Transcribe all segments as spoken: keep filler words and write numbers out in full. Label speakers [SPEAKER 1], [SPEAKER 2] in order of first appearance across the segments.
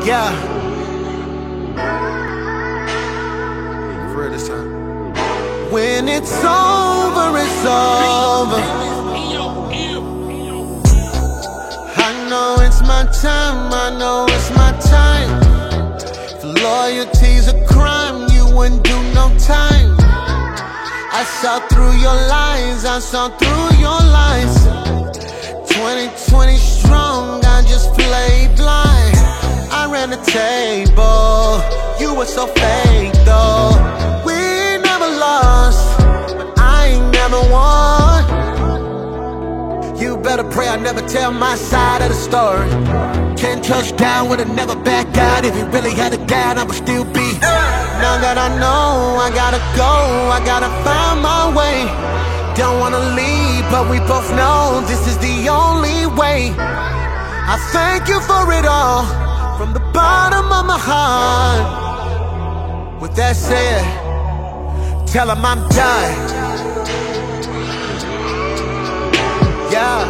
[SPEAKER 1] Yeah. For real this time. When it's over, it's over. I know it's my time, I know it's my time. If loyalty's a crime, you wouldn't do no time. I saw through your lies, I saw through your lies. twenty twenty strong, I just played blind. I ran the table, you were so fake though. We never lost, but I ain't never won. You better pray I never tell my side of the story. Can't touch down with a never back out. If you really had a doubt, I would still be. Now that I know, I gotta go, I gotta find my way. Don't wanna leave, but we both know this is the only way. I thank you for it all, from the bottom of my heart. With that said, tell him I'm done. Yeah.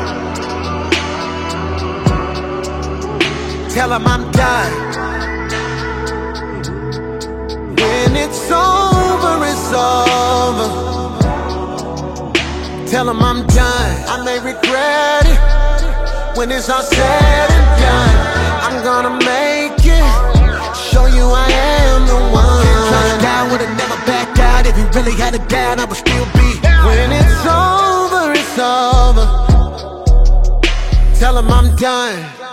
[SPEAKER 1] Tell him I'm done. When it's over, it's over. Tell him I'm done. I may regret it when it's all said and done. I'm gonna make it, show you I am the one. Can't touch down with a never back out. If you really had a doubt, I would still be. When it's over, it's over. Tell him I'm done.